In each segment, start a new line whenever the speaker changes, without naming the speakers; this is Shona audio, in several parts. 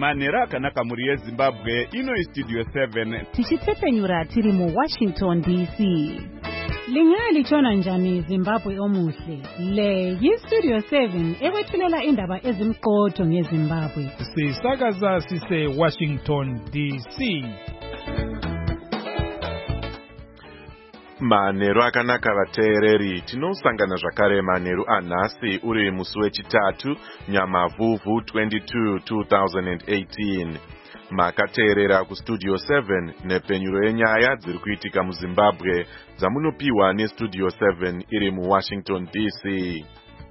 manhero akanaka mhuri yezimbabwe. Ino istudio 7
tichitepfenyura tiri muWashington DC. Lingalichona njani Zimbabwe omuhle? Le yistudio 7 ekwethulela indaba ezimqotho ngeZimbabwe.
Sisakaza sise Washington DC.
Manhero akanaka vateereri, tinosangana zvakare manhero anhasi uri musi wechitatu Nyamavhuvhu 22 2018. Makateerera kustudio 7 nepfenyuro yenyaya dziri kuitika muZimbabwe dzamunopiwa nestudio 7 iri muWashington DC.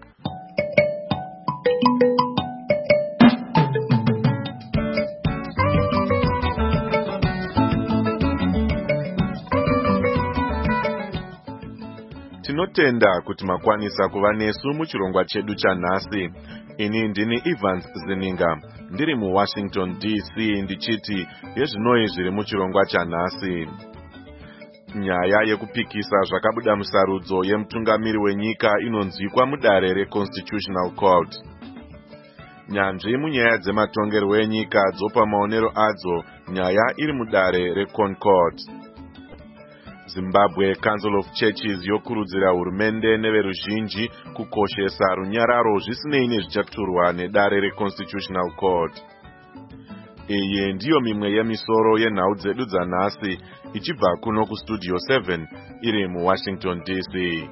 Tinotenda kuti makwanisa kuva nesu muchirongwa chedu chanhasi. Ini ndini Evans Zininga, ndiri muWashington DC ndichiti yezvinoi zviri muchirongwa chanhasi. Nyaya yekupikisa zvakabuda musarudzo yemutungamiri wenyika inonzwikwa mudare reConstitutional Court. Nyanzvi munyaya dzematongerwo enyika dzopa maonero adzo, nyaya iri mudare reConcord. Zimbabwe Council of Churches yokurudzira hurumende neveruzhinji kukoshesa runyararo zvisinei nezvichaturwa nedare reConstitutional Court. Iyi ndiyo mimwe yemisoro yenhau dzedu dzanhasi ichibva kuno kustudio 7 iri muWashington DC.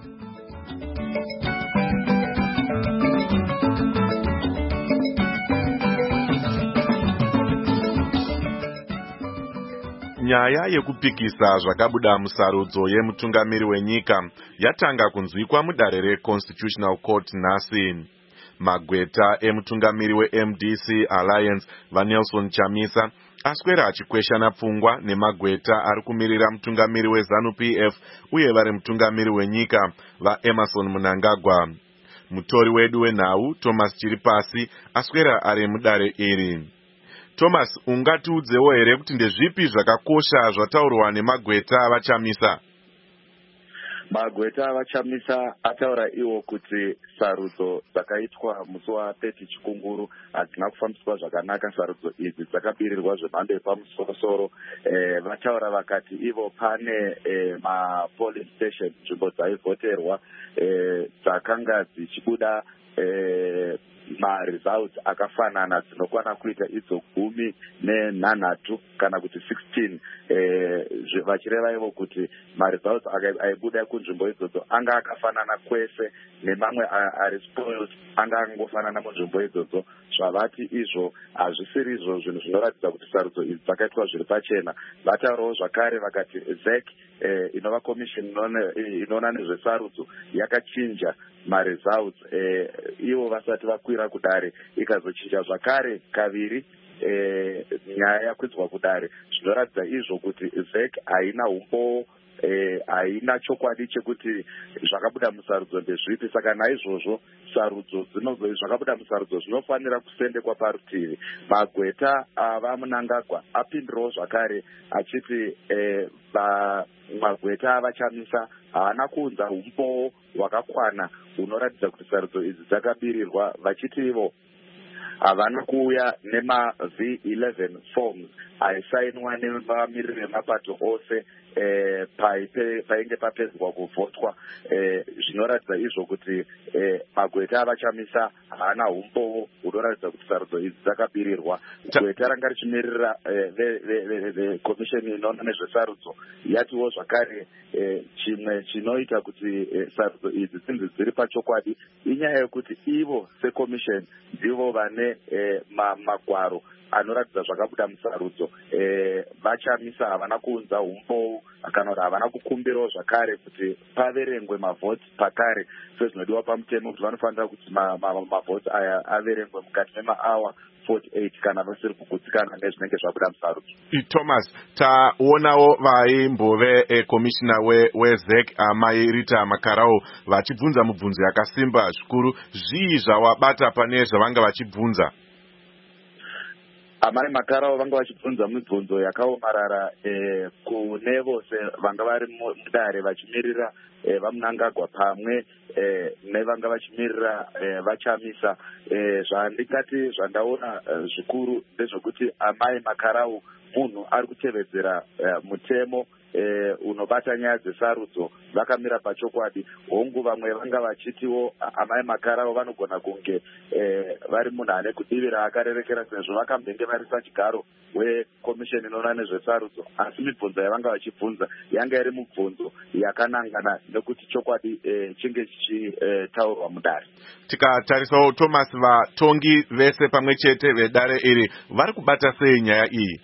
Nyaya yekupikisa zvakabuda musarudzo yemutungamiri wenyika yatanga kunzwikwa mudare reConstitutional Court nhasi. Magweta emutungamiri weMDC Alliance vaNelson Chamisa aswera achikweshana pfungwa nemagweta ari kumirira mutungamiri weZANU-PF uye vari mutungamiri wenyika vaEmerson Mnangagwa. Mutori wedu wenhau Thomas Chiripasi aswera ari mudare iri. Thomas, ungatiudzewo here kuti ndezvipi zvakakosha zvataurwa nemagweta vaChamisa?
Magweta vaChamisa ataura iwo kuti sarudzo dzakaitwa musi wa30 Chikunguru hadzina kufambiswa zvakanaka. Sarudzo idzi dzakabirirwa zvemhando yepamusoro. Vataura vakati ivo pane mapolice station, nzvimbo dzaivhoterwa, dzakanga dzichibuda results akafanana dzinokwana kuita idzo 13 kana kuti 16. Vachireva ivo kuti results aibuda kunzvimbo idzodzo anga akafanana kwese, nemamwe ari spoiled anga angofanana munzvimbo idzodzo. Zvavati izvo hazvisiri izvo zvinhu zvinoratidza kuti sarudzo idzi dzakaitwa zviri pachena. Vataurawo zvakare vakati ZEC inova commission inoona nezvesarudzo yakachinja results ivo vasati vakwira kudare, ikazochinja zvakare kaviri nyaya yakwidзwa kudare. Zvinoratidza izvo kuti ZEC haina umbowo, haina chokwadi chekuti zvakabuda musarudzo ndezvipi. Saka naizvozvo sarudzo zvakabuda musarudzo zvinofanira kusendekwa parutivi. Magweta avaMnangagwa apindirawo zvakare achiti magweta vaChamisa haana kuunza umbowo hwakakwana unoratidza kuti sarudzo idzi dzakabirirwa, vachiti ivo havana kuuya nema-V11 forms aisainwa nevamiriri vemapato ose painge papedzwa kuvhotwa. Zvinoratidza izvo kuti magweta avaChamisa haana umbowo unoratidza kuti sarudzo idzi dzakabirirwa. Gweta ranga richimirira vekomisheni inoona nezvesarudzo yatiwo zvakare chimwe chinoita kuti sarudzo idzi dzinzi dziri pachokwadi inyaya yekuti ivo sekomisheni ndivo vane magwaro anoratidza zvakabuda musarudzo. VaChamisa havana kuunza umbowo kana kuti havana kukumbirawo zvakare kuti paverengwe mavhoti pakare sezvinodiwa pamutemo kuti vanofanira kuti mavhoti aya averengwe mukati memaawa 48 kana vasiri kugutsikana nezvinenge zvabuda musarudzo.
Thomas, taonawo vaimbove komishina weZEC amai Rita Makarau vachibvunza mibvunzo yakasimba zvikuru. Zvii zvawabata pane zvavanga vachibvunza?
amai Makarau vanga vachibvunza mibvunzo yakaomarara kune vose vanga vari mudare vachimirira vaMnangagwa pamwe nevanga vachimirira vaChamisa. Zvandingati zvandaona zvikuru ndezvekuti amai Makarau munhu ari kutevedzera mutemo unobata nyaya dzesarudzo vakamira pachokwadi. Hongu vamwe vanga vachitiwo amai Makarau vanogona kunge vari munhu ane kudivira akarerekera sezvo vakambenge vari pachigaro wekomisheni inoona nezvesarudzo, asi mibvunzo yavanga vachibvunza yanga iri mibvunzo yakanangana nekuti chokwadi chinge chichitaurwa mudare.
Tikatarisawo Thomas, vatongi vese pamwe chete vedare iri vari kubata sei nyaya iyi?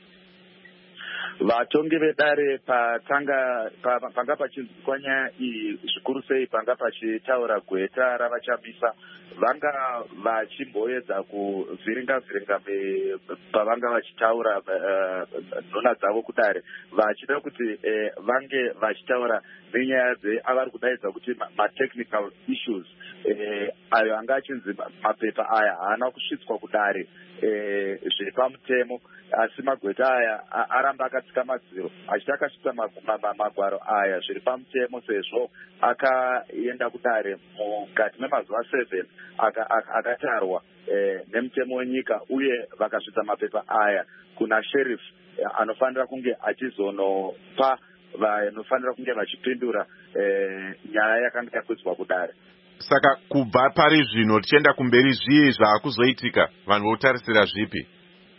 Vatongi vedare panga pachinzwikwa nyaya iyi zvikuru sei panga pachitaura gweta ravaChamisa, vanga vachimboedza kuvhiringa pavanga vachitaura nhona dzavo kudare, vachida kuti vange vachitaura nenyaya dzeavari kudaidza kuti matechnical issues ayo anga achinzi mapepa aya haana kusvitswa kudare zviri pamutemo, asi magweta aya aramba akatsika madziro achiti akasvitsa magwaro aya zviri pamutemo, sezvo akaenda kudare mukati memazuva 7 akatarwa nemutemo wenyika, uye vakasvitsa mapepa aya kuna sheriff anofanira kunge achizonopa vanofanira kunge vachipindura nyaya yakanga yakwedzwa kudare.
Saka kubva pari zvino tichienda kumberi zvii zvaakuzoitika, vanhu votarisira zvipi?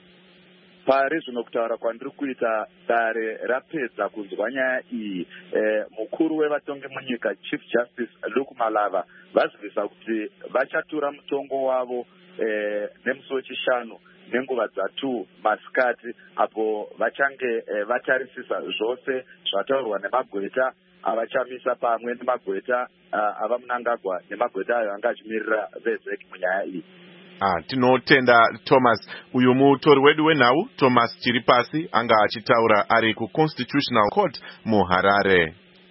Pari zvino kutaura kwandiri kuita, dare rapedza kunzwa nyaya iyi. Mukuru wevatongi munyika Chief Justice Luke Malava vazivisa kuti vachatura mutongo wavo nemusi wechishanu nenguva dza2 masikati, apo vachange vatarisisa zvose zvataurwa nemagweta avaChamisa pamwe nemagweta avaMnangagwa nemagweta ayo anga achimirira vezeki munyaya iyi.
Tinotenda Thomas. Uyu mutori wedu wenhau Thomas Chiripasi anga achitaura ari kuConstitutional Court muHarare.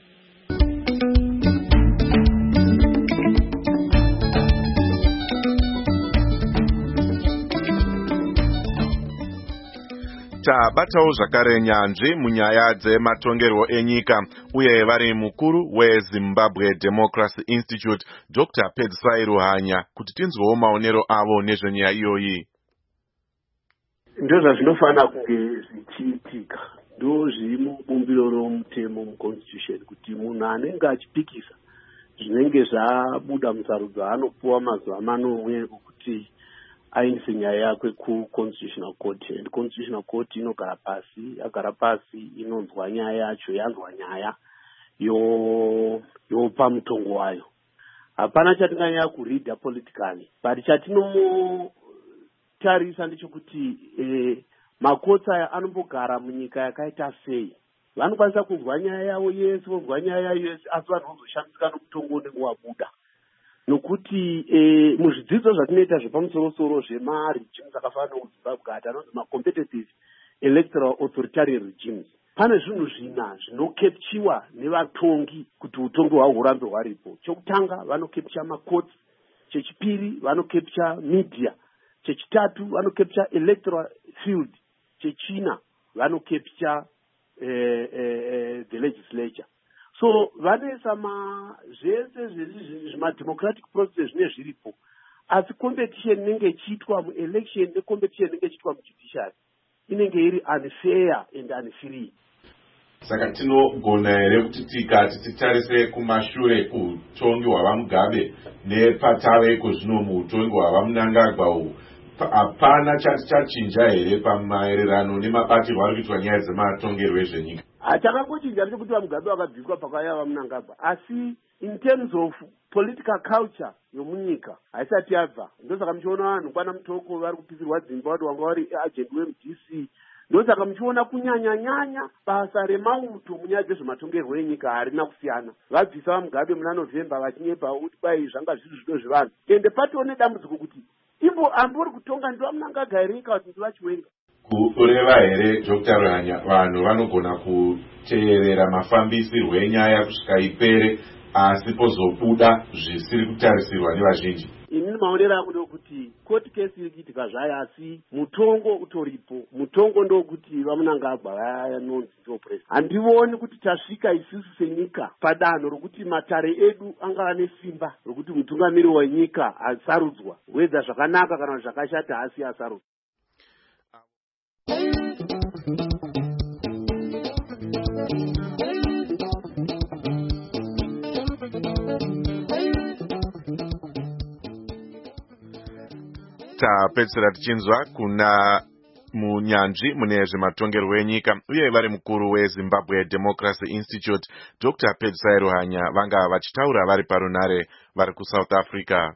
Tabatawo zvakare nyanzvi munyaya dzematongerwo enyika, uye vari mukuru weZimbabwe Democracy Institute Dr. Pedzisai Ruhanya kuti tinzwewo maonero avo nezvenyaya iyoyi.
Ndozva zvinofanira kunge zvichiitika, ndo zviri mubumbiro romutemo muConstitution kuti munhu anenge achipikisa zvinenge zvabuda musarudzo anopuwa mazuva 4 okuti aindise nyaya yakwe kuConstitutional Court. And Constitutional Court inogara pasi, yagara pasi inonzwa nyaya yacho, yanzwa nyaya yopa mutongo wayo. Hapana chatinganyanya kuridha politically, but chatinotarisa ndechekuti makotsi aya anombogara munyika yakaita sei. Vanokwanisa kunzwa nyaya yavo yese, vonzwa nyaya yayo yese, asi vanhu vozoshandisika nomutongo unenge wabuda. Nokuti muzvidzidzo zvatinoita zvepamusoro-soro zvemaregimes akafanana muZimbabwe anonzi macompetitive electoral authoritarian regimes, pane zvinhu zvina zvinokepchiwa nevatongi kuti utongi hwavo hurambe hwaripo. Chokutanga vanokepcha makotsi, chechipiri vanokepcha media, chechitatu vanokepcha electoral field, chechina vanokepcha the legislature. So vanesa zvese zvemademocratic process zvine zviripo, asi competition inenge ichiitwa muelection necompetition inenge ichiitwa mujudiciary inenge iri unfair and unfree.
Saka tinogona here kuti tikati titarise kumashure kutongi hwavaMugabe nepatave zvino muutongi hwavaMnangagwa uhu, hapana chati chachinja here pamaererano nemabatirwo ari kuitwa nyaya dzematongerwo ezvenyika?
Chakangochinja ndechekuti vaMugabe vakabviswa pakauya vaMnangagwa, asi in terms of political culture yomunyika haisati yabva. Ndosaka muchiona vanhu kwana Mutoko vari kupisirwa dzimba kuti wanga vari agent weMDC. Ndosaka muchiona kunyanya basa remauto munyaya dzezvematongerwo enyika harina kusiyana. Vabvisa vaMugabe muna November vachinyepa kuti kwai zvanga zviri zvido zvevanhu. Ende patoo nedambudziko kuti ambori kutonga ndivaMnangagwa here kana kuti ndivaChiwenga.
Kureva here Dr. Ruhanya vanhu vanogona kuteerera mafambisirwo enyaya kusvika ipere asi pozobuda zvisiri kutarisirwa nevazhinji?
Ini inini maonero angu ndokuti court case iri kuitika zvayo asi mutongo utoripo. Mutongo ndokuti vaMunangagwa vanonzi ndo president. Handioni kuti tasvika isusu senyika padanho rokuti matare edu angava nesimba rokuti mutungamiri wenyika asarudzwa, wedza zvakanaka kana zvakashata asi asarudzwa.
Tapedzera tichinzwa kuna munyanzvi mune zvematongerwo enyika uye vari mukuru weZimbabwe Democracy Institute Dr. Pedzisai Ruhanya vanga vachitaura vari parunare vari kuSouth Africa.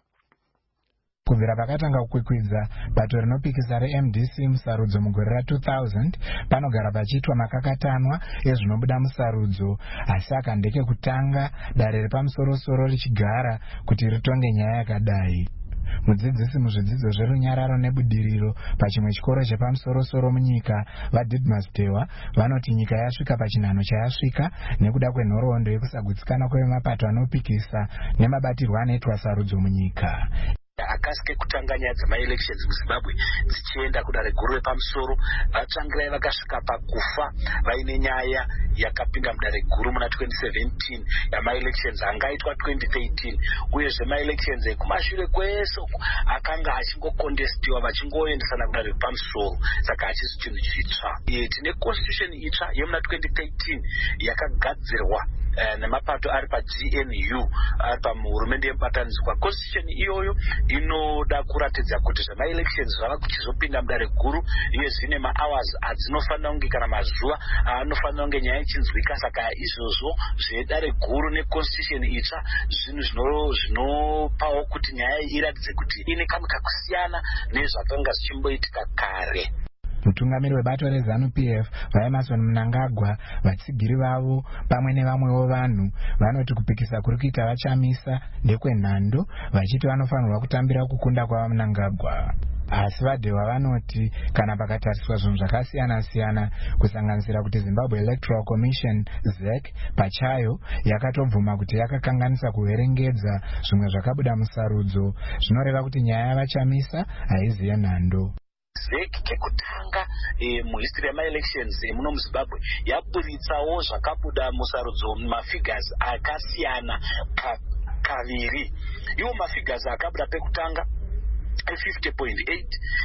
Kubvira pakatanga kukwikwidza bato rinopikisa reMDC musarudzo mugore ra2000 panogara pachiitwa makakatanwa ezvinobuda musarudzo, asi akandeke kutanga dare repamusoro-soro richigara kuti ritonge nyaya yakadai. Mudzidzisi muzvidzidzo zverunyararo nebudiriro pachimwe chikoro chepamusoro-soro munyika vaDidmus Dewa vanoti nyika yasvika pachinhano chayasvika nekuda kwenhoroondo yekusagutsikana kwemapato anopikisa nemabatirwo anoitwa sarudzo munyika.
Akasike kutanga nyaya dzamaelections muZimbabwe dzichienda kudare guru repamusoro, vatsvangirai vakasvika pakufa vaine nyaya yakapinda mudare guru muna 2017 yamaelections angaitwa 2013, uyezve maelections ekumashure kwese akanga achingokondestiwa vachingoendesana kudare repamusoro, saka hachisi chinhu chitsva. Tine constitution itsva yemuna 2013 yakagadzirwa nemapato ari paGNU ari pamuhurumende yemubatanidzwa. Constitution iyoyo inoda kuratidza kuti zvamaelections zvava kuchizopinda mudare guru uye zvine mahours adzinofanira kunge kana mazuva anofanira kunge nyaya ichinzwika. Saka izvozvo zvedare guru neconstitution itsva zvinhu zvinopawo kuti nyaya iratidze kuti ine kamwe kakusiyana nezvakanga zvichimboitika kare.
Mutungamiri webato reZANU-PF vaEmmerson Mnangagwa, vatsigiri vavo pamwe nevamwewo vanhu vanoti kupikisa kuri kuita vachamisa ndekwenhando, vachiti vanofanirwa kutambira kukunda kwavaMnangagwa. Asi vaDewa vanoti kana pakatariswa zvinhu zvakasiyana-siyana kusanganisira kuti Zimbabwe Electoral Commission ZEC pachayo yakatobvuma kuti yakakanganisa kuverengedza zvimwe zvakabuda musarudzo, zvinoreva kuti nyaya yavachamisa haizi yenhando.
ZEC kekutanga muhistory yamaelections muno muZimbabwe yaburitsawo zvakabuda musarudzo mafigures akasiyana kaviri. Iwo mafigures akabuda pekutanga 50.8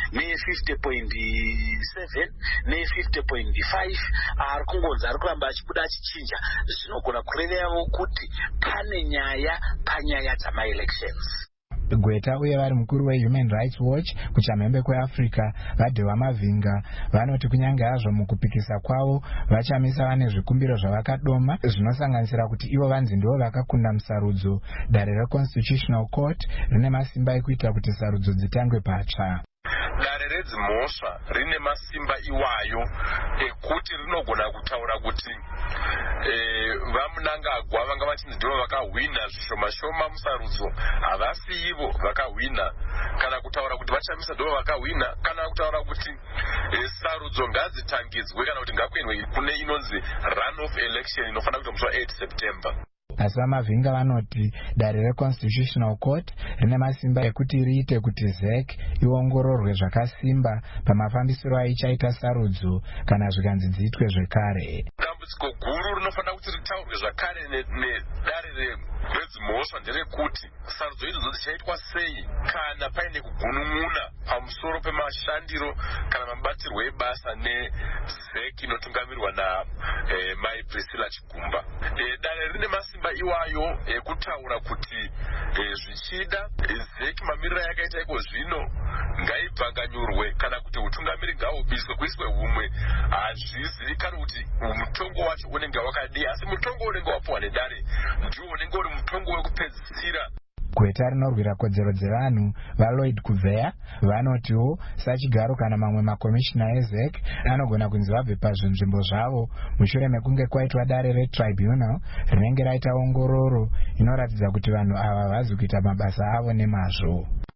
ne50.7 ne50.5 ari kungonzi ari kuramba achibuda achichinja. Zvinogona kurevewo kuti pane nyaya panyaya dzamaelections.
Gweta uye vari mukuru weHuman Rights Watch kuchamhembe kweAfrica vaDewa Mavinga vanoti kunyange hazvo mukupikisa kwavo vachamisa vane zvikumbiro zvavakadoma zvinosanganisira kuti ivo vanzi ndivo vakakunda musarudzo, dare reConstitutional Court rine masimba ekuita kuti sarudzo dzitangwe patsva.
Dare redzimhosva rine masimba iwayo ekuti rinogona kutaura kuti vaMnangagwa vanga vachinzi ndivo vakahwina zvishoma-shoma musarudzo, havasi ivo vakahwina, kana kutaura kuti vachamisa ndivo vakahwina, kana kutaura kuti sarudzo ngadzitangidzwe kana kuti ngakuendwe kune inonzi run-off election inofanira kuita musi wa8 September.
Asi vaMavinga vanoti dare reConstitutional Court rine masimba ekuti riite kuti ZEC iongororwe zvakasimba pamafambisiro aichaita sarudzo kana zvikanzi dziitwe zvekare.
Dambudziko guru rinofanira kuti ritaurwe zvakare nedare redzimhosva nderekuti sarudzo idzodzo dzichaitwa sei kana paine kugunun'una pamusoro pemashandiro kana mabatirwo ebasa neZEC inotungamirwa naMai Priscilla Chigumba. Dare rine masimba iwayo ekutaura kuti zvichida ZEC mamiriro yakaita iko zvino ngaibvanganyurwe kana kuti utungamiri ngahubiswe kuiswe humwe. Hazvizivikani kuti mutongo wacho unenge wakadii, asi mutongo unenge wapuwa nedare ndiwo unenge uri mutongo wekupedzisira.
Gweta rinorwira kodzero dzevanhu vaLloyd Kuveya vanotiwo sachigaro kana mamwe makomishina eZEC anogona kunzi vabve pazvinzvimbo zvavo mushure mekunge kwaitwa dare retribunal rinenge raita ongororo inoratidza kuti vanhu ava vazi kuita mabasa avo nemazvo.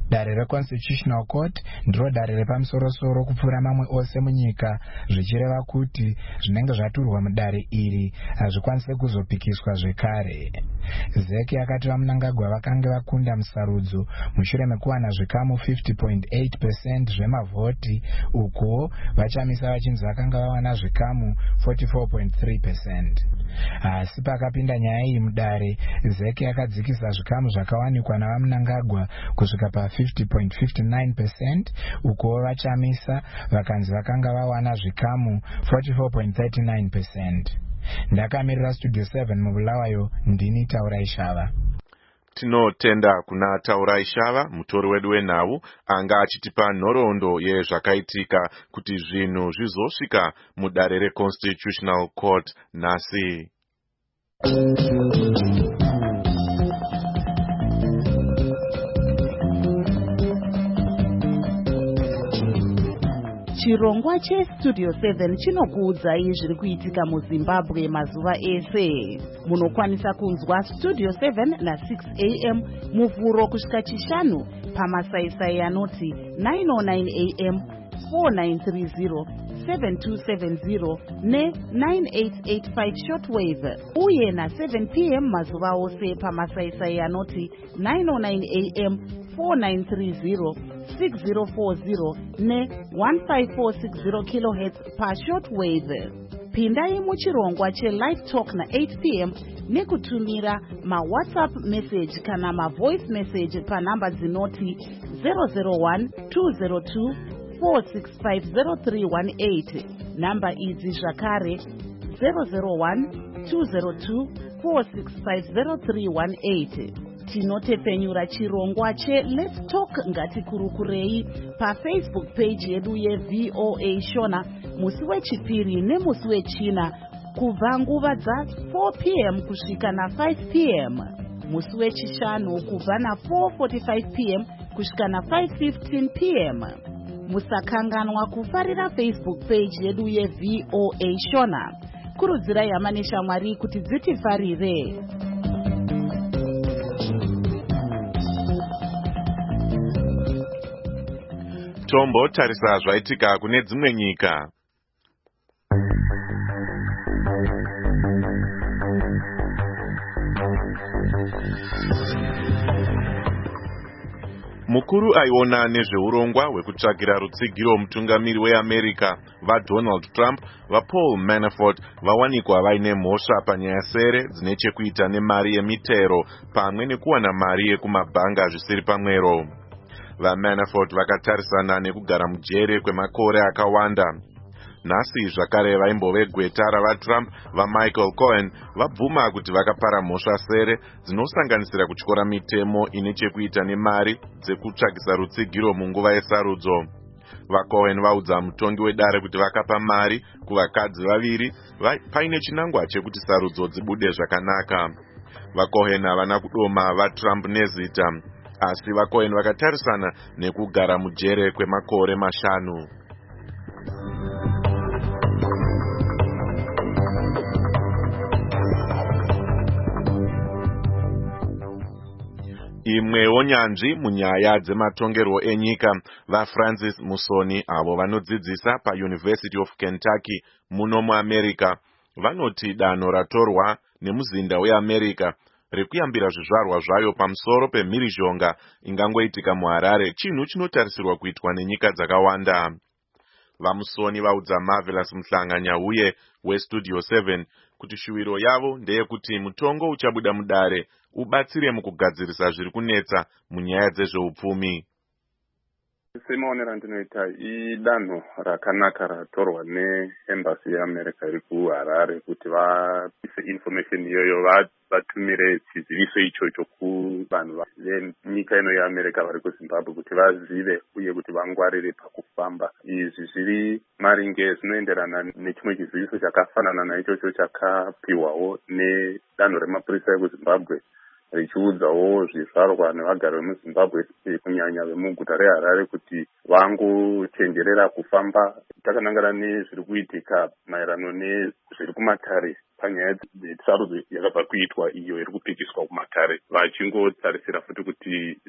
Dare reConstitutional Court ndiro dare repamusoro-soro kupfuura mamwe ose munyika, zvichireva kuti zvinenge zvaturwa mudare iri hazvikwanise kuzopikiswa zvekare. ZEC yakati vaMnangagwa vakanga vakunda musarudzo mushure mekuwana zvikamu 50.8% zvemavhoti, uko vachamisa vachinzi vakanga vawana zvikamu 44.3%. Asi pakapinda nyaya iyi mudare, ZEC yakadzikisa zvikamu zvakawanikwa navaMnangagwa kusvika pa50.59%, uko vachamisa vakanzi vakanga vawana zvikamu 44.39%. Ndakamirira Studio 7 mubulawayo, ndini Taurai Shava.
Tinotenda kuna Taurai Shava, mutori wedu wenhau, anga achitipa nhoroondo yezvakaitika kuti zvinhu zvizosvika mudare reConstitutional Court nhasi.
Chirongwa cheStudio 7 chinokuudzai zviri kuitika muZimbabwe mazuva ese. Munokwanisa kunzwa Studio 7 na6 am muvhuro kusvika chishanu pamasaisai anoti 909 am, 4930, 7270 ne9885 shortwave, uye na7 pm mazuva ose pamasaisai anoti 909 am, 4930, 6040 ne1546 kHz pashortwave. Pindai muchirongwa chelive talk na8 pm nekutumira mawhatsapp message kana mavoice message panhamba dzinoti 001-202-4650318. Namba idzi zvakare 001-202-4650318. Tinotepfenyura chirongwa cheLet's Talk ngatikurukurei paFacebook page yedu yeVOA Shona musi wechipiri nemusi wechina kubva nguva dza4 pm kusvika na5 pm, musi wechishanu kubva na4:45 pm kusvika na5:15 pm. Musakanganwa kufarira Facebook page yedu yeVOA Shona. Kurudzirai hama neshamwari kuti dzitifarire.
Tombo tarisa zvaitika kune dzimwe nyika. Mukuru aiona nezveurongwa hwekutsvagira rutsigiro mutungamiri weAmerica vaDonald Trump vaPaul Manafort vawanikwa vaine mhosva panyaya sere dzine chekuita nemari yemitero pamwe nekuwana mari yekumabhanga zvisiri pamwero. VaManafort vakatarisana nekugara mujere kwemakore akawanda. Nhasi zvakare vaimbove gweta ravaTrump vaMichael Cohen vabvuma kuti vakapara mhosva sere dzinosanganisira kutyora mitemo ine chekuita nemari dzekutsvagisa rutsigiro munguva yesarudzo. VaCohen vaudza mutongi wedare kuti vakapa mari kuvakadzi vaviri paine chinangwa chekuti sarudzo dzibude zvakanaka. VaCohen havana kudoma vaTrump nezita, asi vaCohen vakatarisana nekugara mujere kwemakore 5. Imwewo nyanzvi munyaya dzematongerwo enyika vaFrancis Musoni avo vanodzidzisa paUniversity of Kentucky muno muAmerica vanoti danho ratorwa nemuzinda weAmerica rekuyambira zvizvarwa zvayo pamusoro pemhirizhonga ingangoitika muHarare chinhu chinotarisirwa kuitwa nenyika dzakawanda. VaMusoni vaudza Marvelous Mhlanga-Nyauye weStudio 7 kuti shuwiro yavo ndeyekuti mutongo uchabuda mudare ubatsire mukugadzirisa zviri kunetsa munyaya dzezveupfumi.
Semaonero andinoita idanho rakanaka ratorwa neembassy yeAmerica iri kuHarare kuti vaise information iyoyo vatumire chiziviso ichocho kuvanhu venyika ino yeAmerica vari kuZimbabwe kuti vazive uye kuti vangwarire pakufamba. Izvi zviri maringe zvinoenderana nechimwe chiziviso chakafanana naichocho chakapiwawo nedanho remapurisa ekuZimbabwe richiudzawo zvizvarwa nevagari vemuZimbabwe kunyanya vemuguta reHarare kuti vangochenjerera kufamba takanangana nezviri kuitika maererano nezviri kumatare panyaya dzesarudzo yakabva kuitwa iyo iri kupikiswa kumatare, vachingotarisira futi kuti sezvo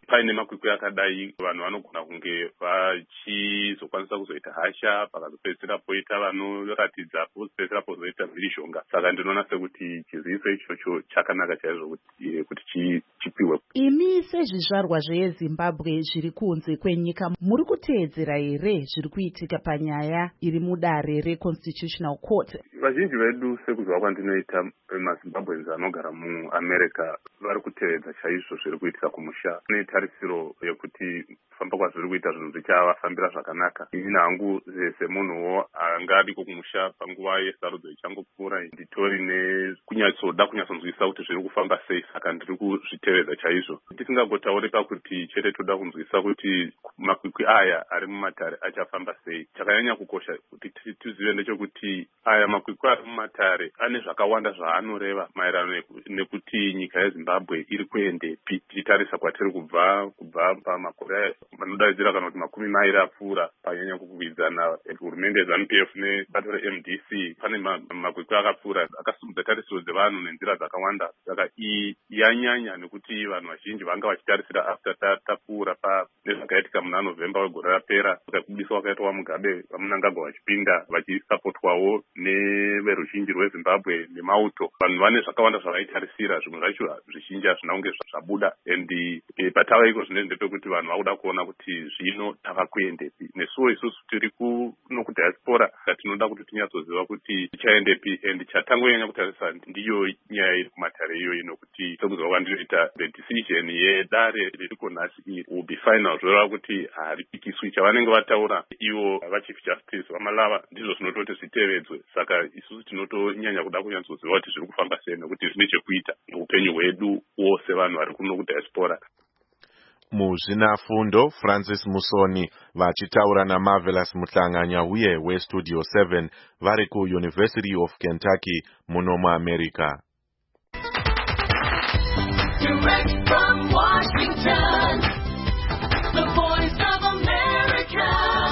paine makwikwi akadai vanhu vanogona kunge vachizokwanisa kuzoita hasha pakazopedzisira poita vanoratidza pozopedzisira pozoita mhirishonga. Saka ndinoona sekuti chiziviso ichocho chakanaka chaizvo kuti chipiwe.
Imi sezvizvarwa zveZimbabwe zviri kunze kwenyika muri kuteedzera here zviri kuitika panyaya iri mudare reConstitutional Court?
Vazhinji vedu sekuziva kwandinoita maZimbabweans anogara muAmerica vari kutevedza chaizvo zviri kuitika kumusha. Netarisiro yekuti kufamba kwazviri kuita zvinhu zvichavafambira zvakanaka. Ini hangu semunhuwo angadiko kumusha panguva yesarudzo ichangopfuura nditori kunyatsonzwisa kuti zviri kufamba sei, saka ndiri kuzvitevedza chaizvo. Tisingagotauri pakuti chete toda kunzwisa kuti makwikwi aya ari mumatare achafamba sei. Chakanyanya kukosha kuti tizive ndechekuti aya makwikwi ari mumatare ane zvakawanda zvaanoreva maererano nekuti nyika yeZimbabwe iri kuendepi. Tichitarisa kwatiri kubva pamakore anodaidzira kana kuti 10 apfuura panyanya kukwikwidzana hurumende yeZANU-PF nebato reMDC. Pane makwikwi akapfuura akasimudza tarisiro dzevanhu nenzira dzakawanda. Saka iyi yanyanya nekuti vanhu vazhinji vanga vachitarisira after tapfuura nezvakaitika muna November wegore rapera, kubudisa wakaitwa Mugabe vamunangagwa vachipinda vachisapotwawo neveruzhinji rweZimbabwe nemauto. Vanhu vane zvakawanda zvavaitarisira, zvimwe zvacho zvizhinji hazvina kunge zvabuda. And patava iko zvine ndepekuti vanhu vakuda kuona kuti zvino tava kuendepi. Nesuwo isusu tiri kuno kudiaspora tinoda kuti tinyatsoziva kuti tichaendepi, and chatangonyanya kutarisa ndiyo nyaya iri kumatare iyoyi, nokuti sekuziva kwandinoita the decision yedare ririko nhasi iri will be final. Zvoreva kuti haripikiswi chavanenge vataura ivo vachief justice vamalava ndizvo zvinototi zvitevedzwe. Saka isusu tinotonyanya kuda kunyatsoziva kuti zviri kufamba sei, nokuti zvine chekuita neupenyu hwedu wose vanhu vari kuno kudiaspora.
Muzvinafundo Francis Musoni vachitaura naMarvelous Muhlanganya uye weStudio 7 vari kuUniversity of Kentucky muno muAmerica.
Direct from Washington, the voice of America,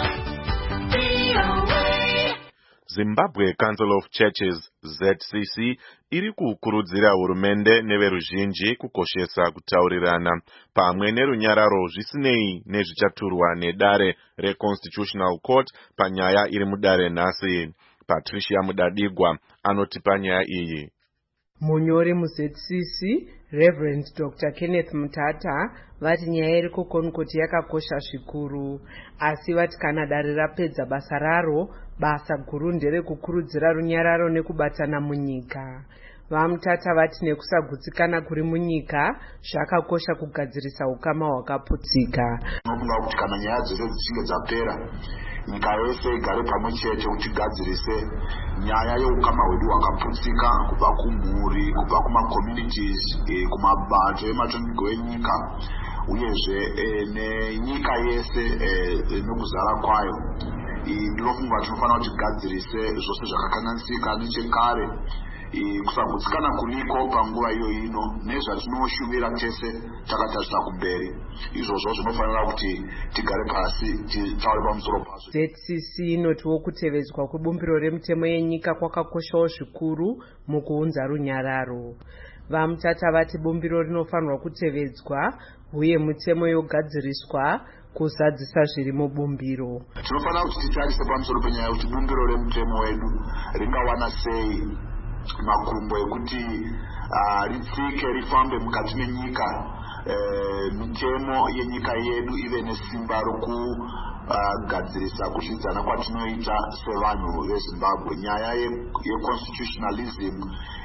VOA.
Zimbabwe Council of Churches ZCC iri kukurudzira hurumende neveruzhinji kukoshesa kutaurirana pamwe nerunyararo zvisinei nezvichaturwa nedare reConstitutional Court panyaya iri mudare nhasi. Patricia Mudadigwa anotipa nyaya iyi.
Munyori muZCC Reverend Dr. Kenneth Mutata vati nyaya iri kukonkoti yakakosha zvikuru, asi vati kana dare rapedza basa raro, basa guru nderekukurudzira runyararo nekubatana munyika. Vamutata vati nekusagutsikana kuri munyika zvakakosha kugadzirisa ukama hwakaputsika.
Nofunga kuti kana nyaya dzese dzichinge dzapera, nyika yose igare pamwe chete kuti gadzirise nyaya yeukama hwedu hwakaputsika kubva kumhuri, kubva kuma-communities, kumabato ematongerwo enyika, uyezve nenyika yese nokuzara kwayo. Ndinofunga tinofanira kuti tigadzirise zvose zvakakanganisika nechekare, kusagutsikana kuriko panguva iyo ino nezvatinoshuvira tese takatarisa kumberi. Izvozvo zvinofanira kuti tigare pasi titaure pamusoro pazvo.
ZCC inotiwo kutevedzwa kwebumbiro remutemo yenyika kwakakoshawo zvikuru mukuunza runyararo. Vamutata vati bumbiro rinofanirwa kutevedzwa uye mutemo yogadziriswa kuzadzisa zviri mubumbiro.
Tinofanira kuti titarise pamusoro penyaya kuti bumbiro remutemo wedu ringawana sei makumbo ekuti ritsike rifambe mukati menyika, mitemo yenyika yedu ive nesimba rokugadzirisa kuzvidzana kwatinoita sevanhu veZimbabwe. Nyaya yeconstitutionalism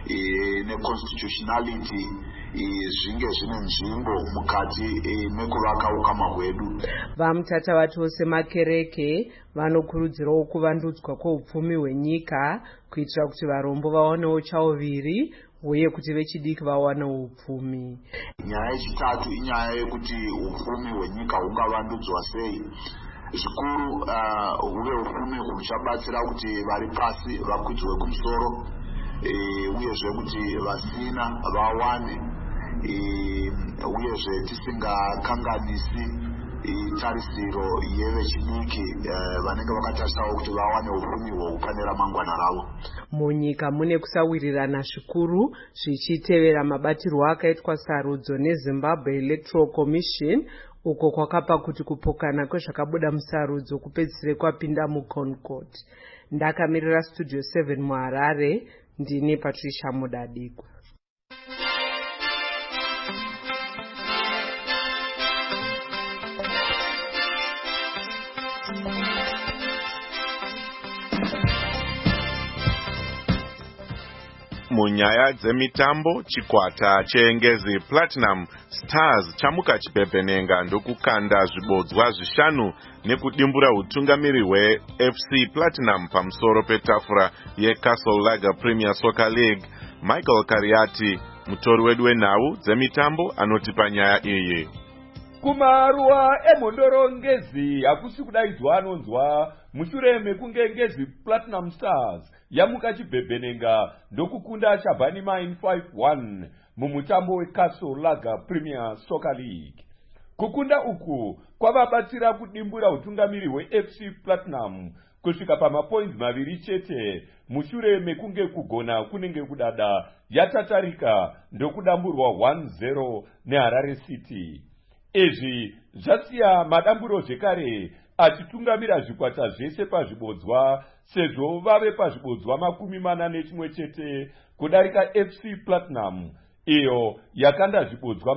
neconstitutionality zvinge zvine nzvimbo mukati mekuvaka ukama hwedu.
Vamutata vatiwo semakereke vanokurudzirawo kuvandudzwa kweupfumi hwenyika kuitira kuti varombo vawanewo chauviri uye kuti vechidiki vawanewo upfumi.
Nyaya yechitatu inyaya yekuti upfumi hwenyika hungavandudzwa sei. Zvikuru huve upfumi huchabatsira kuti vari pasi vakwidzwe kumusoro, uyezve kuti vasina vawane, uyezve tisingakanganisi itarisiro yevechidiki vanenge vakatarisawo kuti vawane upfumi hwokupanera mangwana ravo.
Munyika mune kusawirirana zvikuru zvichitevera mabatirwo akaitwa sarudzo neZimbabwe Electoral Commission, uko kwakapa kuti kupokana kwezvakabuda musarudzo kupedzisire kwapinda muConcord. Ndakamirira Studio 7 muHarare, ndini Patricia Mudadikwa.
Munyaya dzemitambo, chikwata cheNgezi Platinum Stars chamuka chipembenenga ndokukanda zvibodzwa zvishanu nekudimbura utungamiri hweFC Platinum pamusoro petafura yeCastle Lager Premier Soccer League. Michael Kariati, mutori wedu wenhau dzemitambo, anotipa nyaya iyi.
Kumaruwa emhondoro Ngezi hakusi kudaidzwa anonzwa mushure mekunge Ngezi Platinum Stars yamuka chibhebhenenga ndokukunda Shabani Mine 5-1 mumutambo weCastle Lager Premier Soccer League. Kukunda uku kwavabatsira kudimbura utungamiri hweFC Platinum kusvika pamapoints maviri chete mushure mekunge kugona kunenge kudada yatatarika ndokudamburwa 1-0 neHarare City. Izvi zvasiya madamburo zvekare achitungamira zvikwata zvese pazvibodzwa, sezvo vave pazvibodzwa 41 chete kudarika FC Platinum iyo yakanda zvibodzwa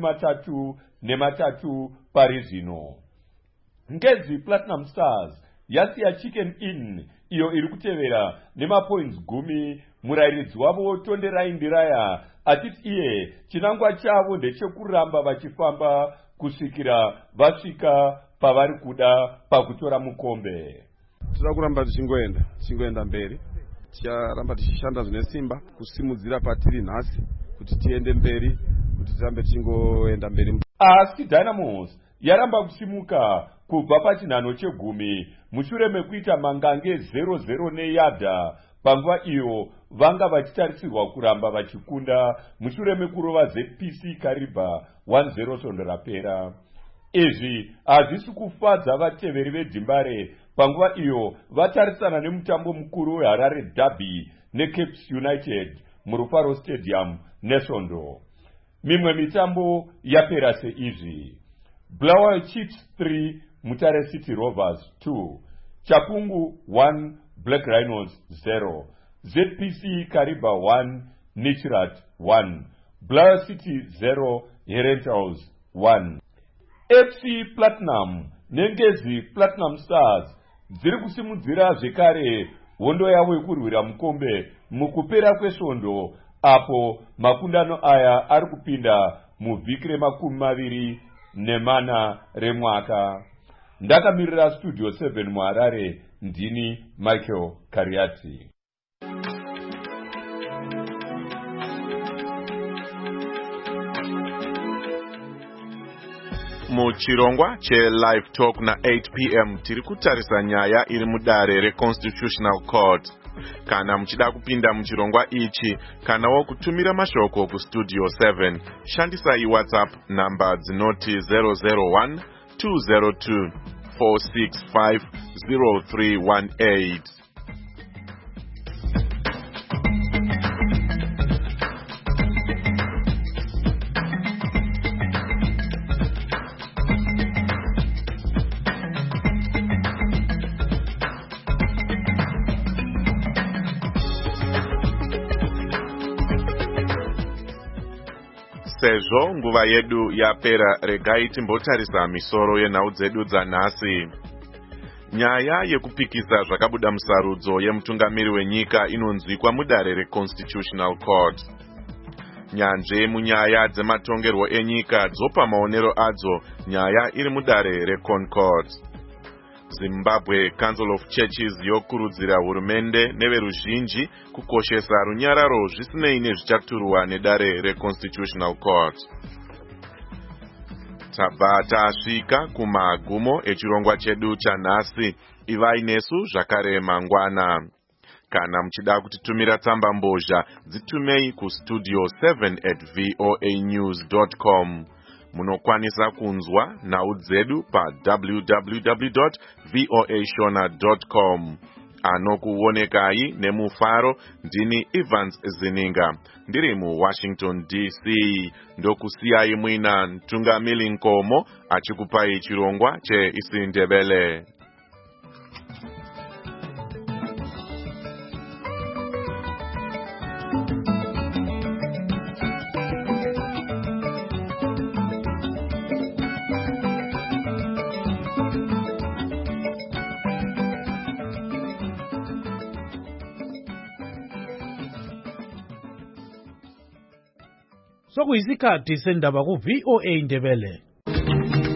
33 pari zvino. Ngezi Platinum Stars yasiya Chicken Inn iyo iri kutevera nemapoints 10. Murairidzi wavo Tonderai Ndiraya achiti iye chinangwa chavo ndechekuramba vachifamba kusvikira vasvika pavari kuda pakutora mukombe.
Tinoda kuramba tichingoenda mberi, ticharamba tichishanda zvine simba kusimudzira patiri nhasi kuti tiende mberi, kuti tirambe tichingoenda mberi.
Asi Dynamos yaramba kusimuka kubva pachinhano che10 mushure mekuita mangange 0-0 neYada. Panguva iyo vanga vachitarisirwa kuramba vachikunda mushure mekurova ZPC Kariba 1-0 svondo rapera. Izvi hazvisi kufadza vateveri veDimbare panguva iyo vatarisana nemutambo mukuru weHarare Derby neCapes United muRufaro Stadium nesvondo. Mimwe mitambo yapera seizvi: Bulawayo Chiefs 3 Mutare City Rovers 2, Chapungu 1 Black Rhinos 0, ZPC Kariba 1 Nichirat 1, Bulawayo City 0 Herentals 1. FC Platinum neNgezi Platinum Stars dziri kusimudzira zvekare hondo yavo yekurwira mukombe mukupera kwesvondo, apo makundano aya ari kupinda muvhiki re24 remwaka. Ndakamirira Studio 7 muHarare, ndini Michael Kariati.
Muchirongwa che-Live Talk na 8 p.m. tiri kutarisa nyaya iri mudare reConstitutional Court. Kana muchida kupinda muchirongwa ichi, kanawo kutumira mashoko kuStudio 7, shandisai WhatsApp namba dzinoti 001 202 465 0318. Sezvo nguva yedu yapera, regai timbotarisa misoro yenhau dzedu dzanhasi. Nyaya yekupikisa zvakabuda musarudzo yemutungamiri wenyika inonzwikwa mudare reConstitutional Court. Nyanje munyaya dzematongerwo enyika dzopa maonero adzo nyaya iri mudare reConcord. Zimbabwe Council of Churches yokurudzira hurumende neveruzhinji kukoshesa runyararo zvisinei nezvichaturwa nedare reConstitutional Court. Tabva tasvika kumagumo echirongwa chedu chanhasi. Ivai nesu zvakare mangwana. Kana muchida kutitumira tsamba mbozha, dzitumei kustudio7@voanews.com. munokwanisa kunzwa nhau dzedu pa www.voashona.com. Anokuonekai nemufaro ndini Evans Zininga ndiri muWashington DC. Ndokusiyai mwina Mtungamili Nkomo achikupai chirongwa cheIsiNdebele.
Sokuyisikhathi sendaba ku VOA Ndebele.